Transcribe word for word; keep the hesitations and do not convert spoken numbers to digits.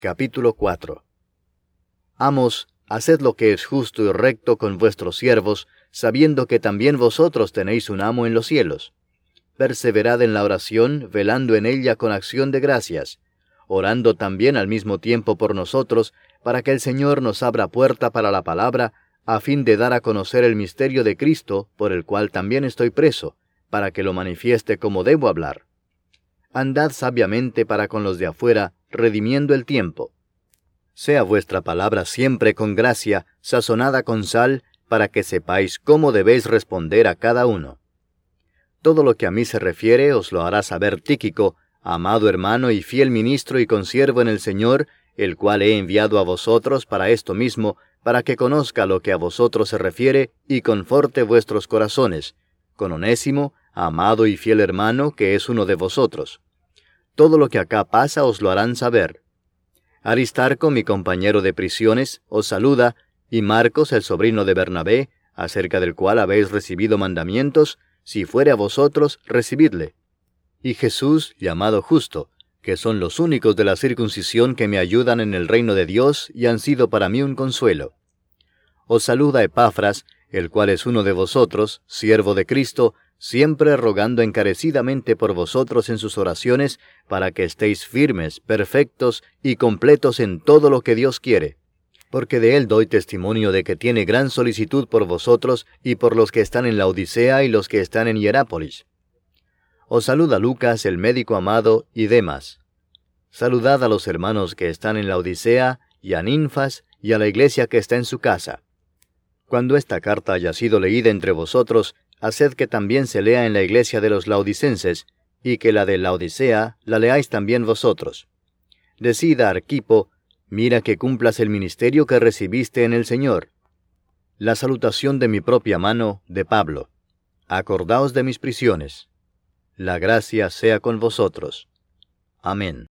Capítulo cuatro. Amos, haced lo que es justo y recto con vuestros siervos, sabiendo que también vosotros tenéis un amo en los cielos. Perseverad en la oración, velando en ella con acción de gracias, orando también al mismo tiempo por nosotros, para que el Señor nos abra puerta para la palabra, a fin de dar a conocer el misterio de Cristo, por el cual también estoy preso, para que lo manifieste como debo hablar. Andad sabiamente para con los de afuera, redimiendo el tiempo. Sea vuestra palabra siempre con gracia, sazonada con sal, para que sepáis cómo debéis responder a cada uno. Todo lo que a mí se refiere os lo hará saber Tíquico, amado hermano y fiel ministro y consiervo en el Señor, el cual he enviado a vosotros para esto mismo, para que conozca lo que a vosotros se refiere y conforte vuestros corazones, con Onésimo, amado y fiel hermano, que es uno de vosotros. Todo lo que acá pasa os lo harán saber. Aristarco, mi compañero de prisiones, os saluda, y Marcos, el sobrino de Bernabé, acerca del cual habéis recibido mandamientos, si fuere a vosotros, recibidle. Y Jesús, llamado Justo, que son los únicos de la circuncisión que me ayudan en el reino de Dios y han sido para mí un consuelo. Os saluda Epafras, el cual es uno de vosotros, siervo de Cristo, siempre rogando encarecidamente por vosotros en sus oraciones, para que estéis firmes, perfectos y completos en todo lo que Dios quiere. Porque de él doy testimonio de que tiene gran solicitud por vosotros y por los que están en la Odisea y los que están en Hierápolis. Os saluda Lucas, el médico amado, y Demas. Saludad a los hermanos que están en la Odisea, y a Ninfas, y a la iglesia que está en su casa. Cuando esta carta haya sido leída entre vosotros, haced que también se lea en la iglesia de los laodicenses, y que la de la Odisea la leáis también vosotros. Decid a Arquipo, mira que cumplas el ministerio que recibiste en el Señor. La salutación de mi propia mano, de Pablo. Acordaos de mis prisiones. La gracia sea con vosotros. Amén.